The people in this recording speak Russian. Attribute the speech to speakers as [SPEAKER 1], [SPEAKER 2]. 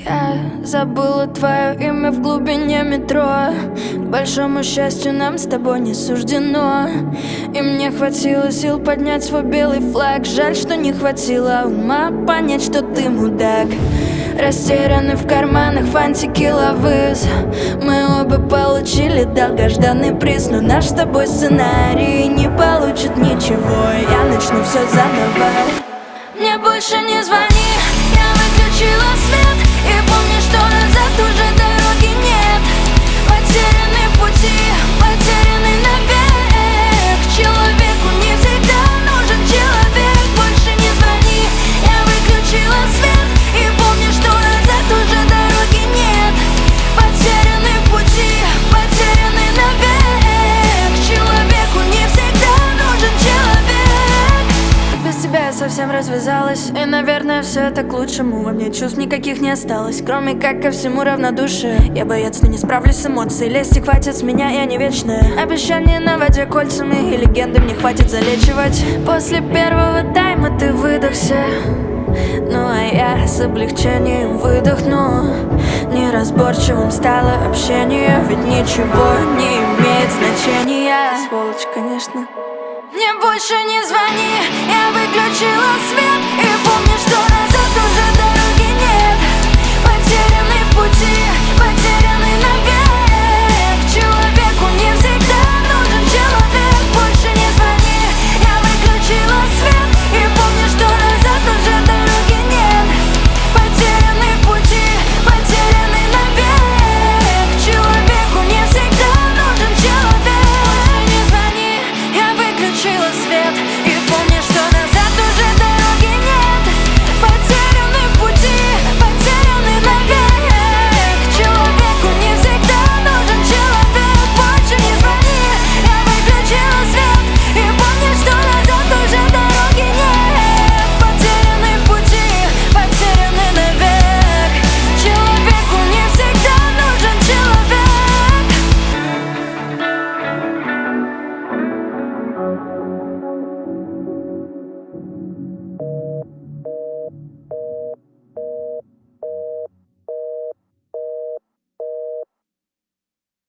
[SPEAKER 1] Я забыла твое имя в глубине метро. К большому счастью, нам с тобой не суждено. И мне хватило сил поднять свой белый флаг. Жаль, что не хватило ума понять, что ты мудак. Растеряны в карманах фантики лавыз. Мы оба получили долгожданный приз, но наш с тобой сценарий не получит ничего. Я начну все заново. Мне больше не звони, я выключила свет. И помни, что назад уже дороги нет. Потеряны пути, потеряны навек. Человеку не всегда нужен человек. Больше не звони, я выключила свет. И помни, что назад уже дороги нет. Потеряны пути, потеряны навек. Человеку не всегда нужен человек. Без тебя я совсем развязалась. И, наверное, все это к лучшему. Во мне чувств никаких не осталось, кроме как ко всему равнодушие. Я боец, но не справлюсь с эмоцией. Лести хватит с меня, я не вечная. Обещания на воде кольцами и легенды мне хватит залечивать. После первого тайма ты выдохся, ну а я с облегчением выдохну. Неразборчивым стало общение, ведь ничего не имеет значения. Сволочь, конечно. Мне больше не звони, я выключила свет.